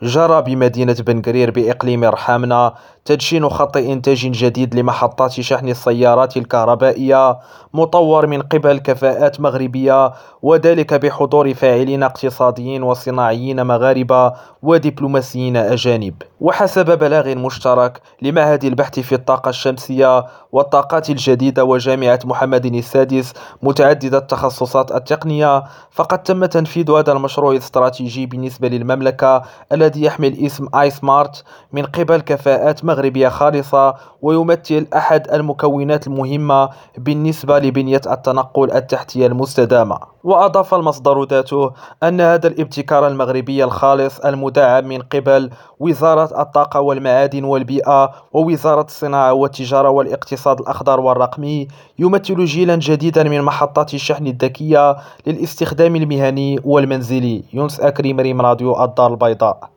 جرى بمدينة بنقرير بإقليم رحامنة تدشين خط إنتاج جديد لمحطات شحن السيارات الكهربائية مطور من قبل كفاءات مغربية، وذلك بحضور فاعلين اقتصاديين وصناعيين مغاربة ودبلوماسيين أجانب. وحسب بلاغ مشترك لمعهد البحث في الطاقة الشمسية والطاقات الجديدة وجامعة محمد السادس متعددة التخصصات التقنية، فقد تم تنفيذ هذا المشروع الاستراتيجي بالنسبة للمملكة الذي يحمل اسم آي سمارت من قبل كفاءات مغربية خالصة، ويمثل أحد المكونات المهمة بالنسبة لبنية التنقل التحتية المستدامة. وأضاف المصدر ذاته أن هذا الابتكار المغربي الخالص المدعم من قبل وزارة الطاقة والمعادن والبيئة ووزارة الصناعة والتجارة والاقتصاد الأخضر والرقمي يمثل جيلا جديدا من محطات الشحن الذكية للاستخدام المهني والمنزلي. يونس أكريم، ريم راديو الدار البيضاء.